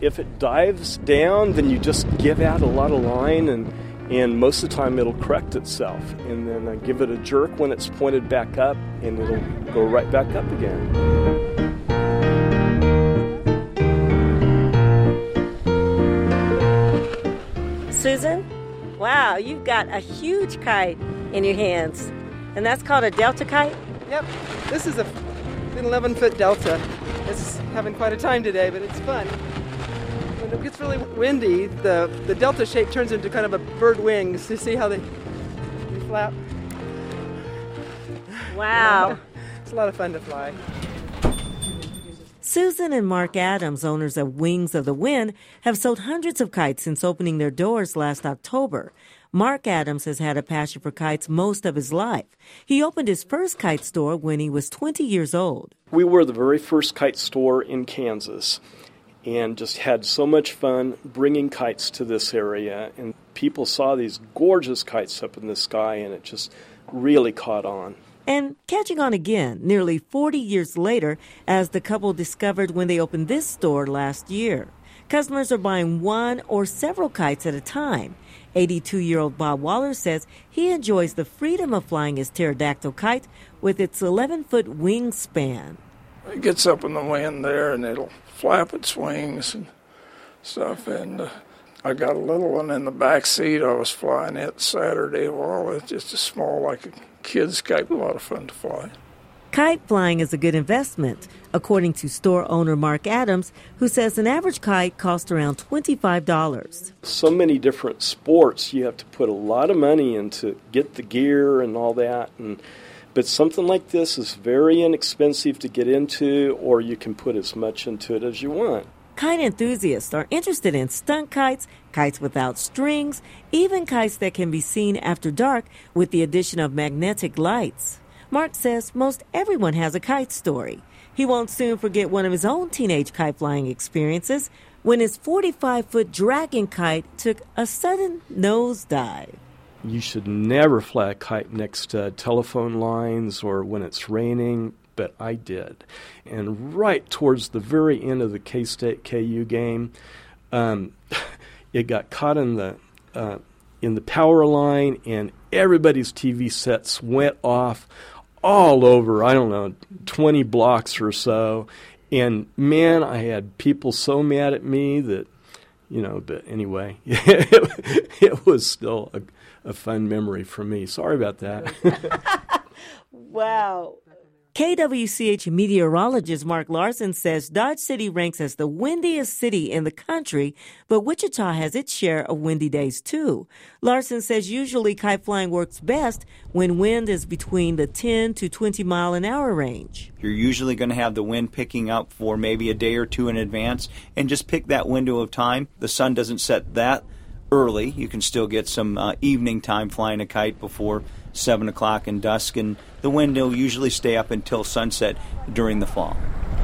If it dives down, then you just give out a lot of line, and most of the time it'll correct itself. And then give it a jerk when it's pointed back up, and it'll go right back up again. Susan, wow, you've got a huge kite in your hands. And that's called a Delta kite? Yep, this is an 11-foot Delta. It's having quite a time today, but it's fun. When it gets really windy, the Delta shape turns into kind of a bird wings. You see how they flap? Wow. It's a lot of fun to fly. Susan and Mark Adams, owners of Wings of the Wind, have sold hundreds of kites since opening their doors last October. Mark Adams has had a passion for kites most of his life. He opened his first kite store when he was 20 years old. We were the very first kite store in Kansas and just had so much fun bringing kites to this area. And people saw these gorgeous kites up in the sky, and it just really caught on. And catching on again nearly 40 years later as the couple discovered when they opened this store last year. Customers are buying one or several kites at a time. 82-year-old Bob Waller says he enjoys the freedom of flying his pterodactyl kite with its 11-foot wingspan. It gets up in the wind there, and it'll flap its wings and stuff. And I got a little one in the back seat. I was flying it Saturday. Well, it's just a small, like a kid's kite, a lot of fun to fly. Kite flying is a good investment, according to store owner Mark Adams, who says an average kite costs around $25. So many different sports, you have to put a lot of money in to get the gear and all that. But something like this is very inexpensive to get into, or you can put as much into it as you want. Kite enthusiasts are interested in stunt kites, kites without strings, even kites that can be seen after dark with the addition of magnetic lights. Mark says most everyone has a kite story. He won't soon forget one of his own teenage kite flying experiences when his 45-foot dragon kite took a sudden nosedive. You should never fly a kite next to telephone lines or when it's raining, but I did. And right towards the very end of the K-State KU game, it got caught in the power line, and everybody's TV sets went off all over, 20 blocks or so. And, man, I had people so mad at me that, but anyway, it was still a fun memory for me. Sorry about that. Wow. KWCH meteorologist Mark Larson says Dodge City ranks as the windiest city in the country, but Wichita has its share of windy days, too. Larson says usually kite flying works best when wind is between the 10 to 20 mile an hour range. You're usually going to have the wind picking up for maybe a day or two in advance, and just pick that window of time. The sun doesn't set that early. You can still get some evening time flying a kite before 7 o'clock and dusk, and the wind will usually stay up until sunset during the fall.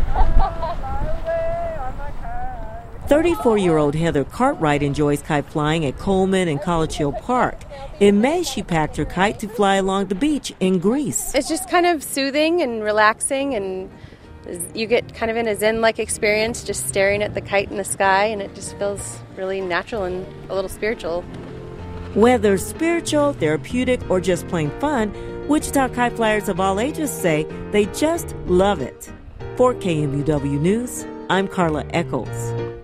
34-year-old Heather Cartwright enjoys kite flying at Coleman and College Hill Park. In May, she packed her kite to fly along the beach in Greece. It's just kind of soothing and relaxing, and you get kind of in a zen-like experience just staring at the kite in the sky, and it just feels really natural and a little spiritual. Whether spiritual, therapeutic, or just plain fun, Wichita kite flyers of all ages say they just love it. For KMUW News, I'm Carla Eccles.